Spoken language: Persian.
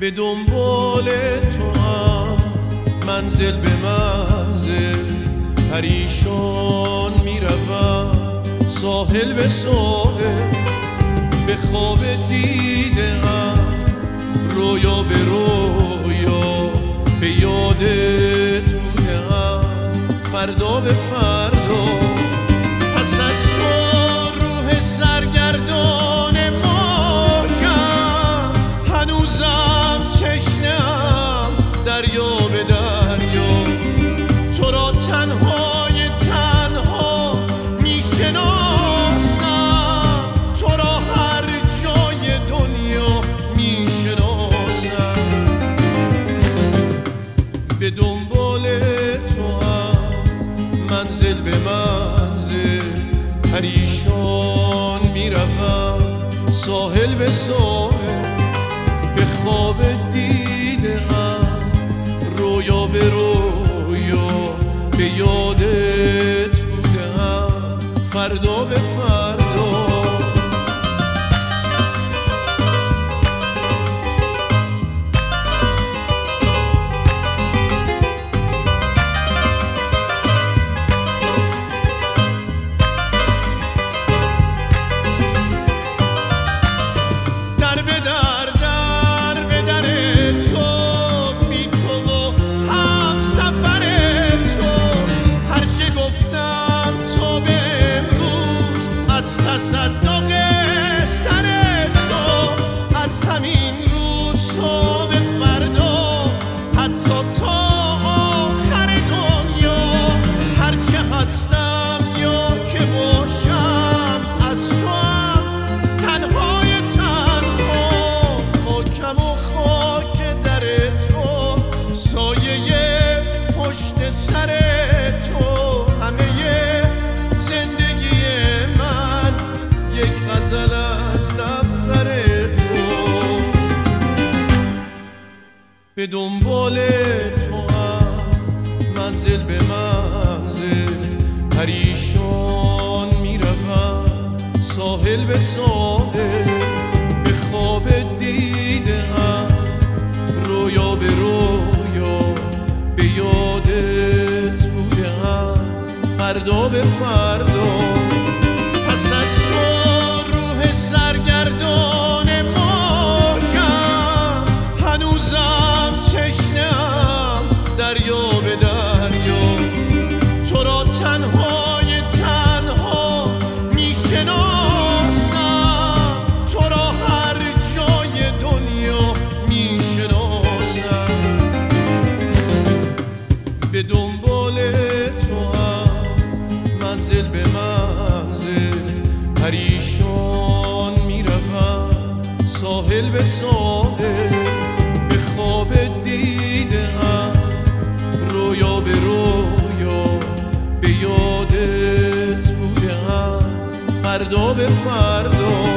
به دنبال تو هم منزل به منزل پریشان میروم، ساحل به ساحل به خواب دیدم، رویا به رویا به یادت بودم، فردا به فردا پس از تو روح سرگردان مایم، هنوزم تشنه‌ام دریا به دریا، تو را تنهای تنها میشناسم، تو را هر جای دنیا میشناسم. به دنبال تو هم منزل به منزل پریشان میروم، ساحل به ساحل به خواب دیدم، رویا به رویا به یادت بودم، فردا به فردا. تصدق سر تو از همین روز تا به فردا، حتی تا آخر دنیا، هرچه هستم یا که باشم از تو هم تنهای تنها، خاکم و خاک در تو، سایه پشت سر تو، همه زندگی من یک غزل از دفتر تو. به دنبال تو هم منزل به منزل پریشان میروم، ساحل به ساحل به خواب دیدم، رویا به رویا به یادت بودم، فردا به فردا پس از تو روح سرگردان مایم، هنوزم تشنه‌ام دریا به دریا، تو را تنهای تنها میشناسم، تو را هر جای دنیا میشناسم. به دنبال تو هم منزل به منزل پریشان میروم، ساحل به ساحل به خواب دیدم، رویا به رویا به یادت بودم، فردا به فردا